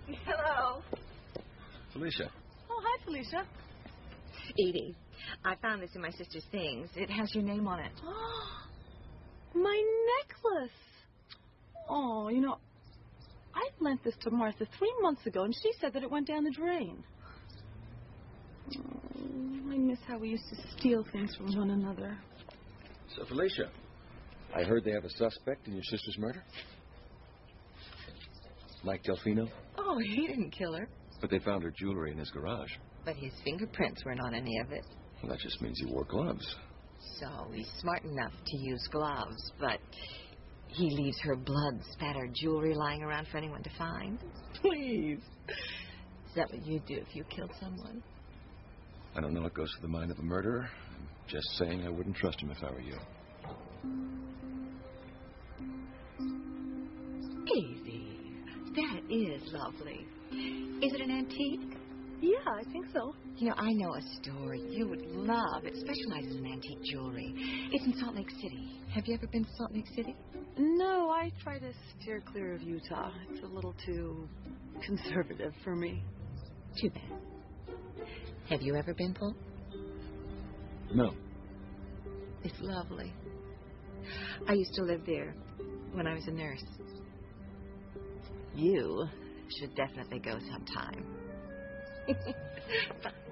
Hello. Felicia. Oh, hi, Felicia. Edie, I found this in my sister's things. It has your name on it. My necklace. Oh, I lent this to Martha 3 months ago, and she said that it went down the drain. Oh, I miss how we used to steal things from one another. So, Felicia, I heard they have a suspect in your sister's murder. Mike Delfino? Oh, he didn't kill her. But they found her jewelry in his garage. But his fingerprints weren't on any of it. Well, that just means he wore gloves. So he's smart enough to use gloves, but he leaves her blood-spattered jewelry lying around for anyone to find. Please. Is that what you'd do if you killed someone? I don't know what goes through the mind of a murderer. I'm just saying I wouldn't trust him if I were you. Easy. That is lovely. Is it an antique? Yeah, I think so. I know a store you would love. It specializes in antique jewelry. It's in Salt Lake City. Have you ever been to Salt Lake City? No, I try to steer clear of Utah. It's a little too conservative for me. Too bad. Have you ever been, Paul? No. It's lovely. I used to live there when I was a nurse. You should definitely go sometime.